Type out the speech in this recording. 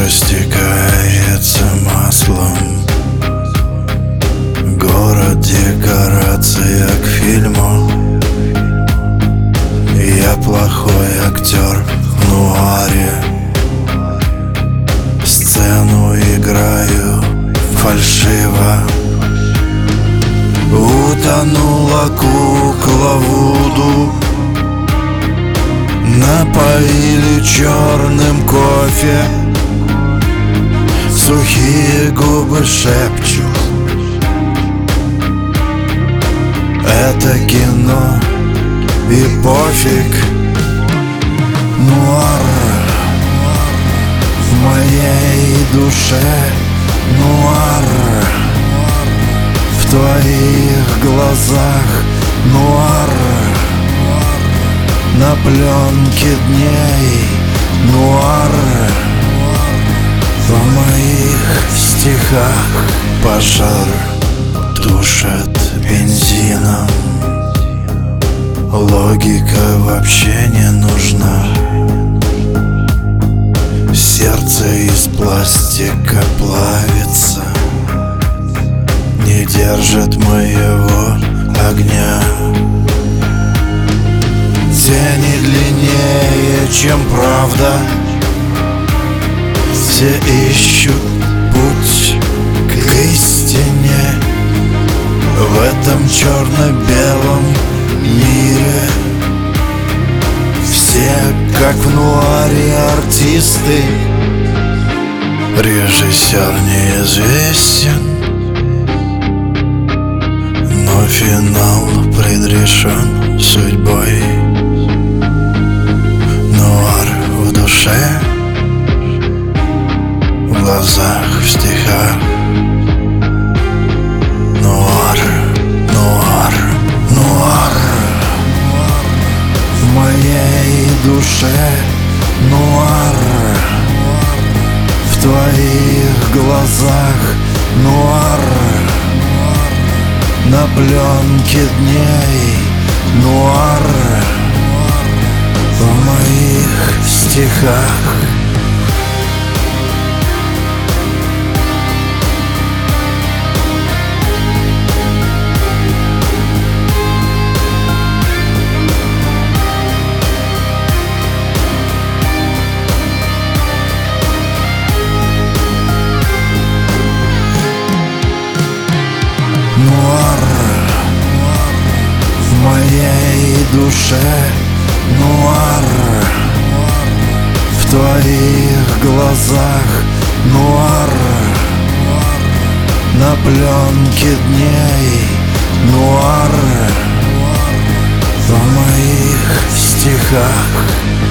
растекается маслом. Город — декорация к фильму. Я плохой актер в нуаре. Сцену играю фальшиво. Утонула кукла Вуду. Напоили черным кофе. Сухие губы шепчут: это кино и пофиг. Нуар в моей душе. Нуар в твоих глазах. Нуар на пленке дней. Нуар в моих стихах. Пожар тушат бензином. Логика вообще не нужна. Сердце из пластика плавится, не держит моего огня. Тени длиннее, чем правда. Все ищут путь к истине в этом черно-белом мире. Все, как в нуаре, артисты. Режиссер неизвестен, но финал предрешен судьбой. Нуар в душе, в глазах, в стихах. Нуар, нуар, нуар в моей душе. Нуар в твоих глазах. Нуар на пленке дней. Нуар в моих стихах. Нуар в моей душе. Нуар в твоих глазах. Нуар на пленке дней. Нуар в моих стихах.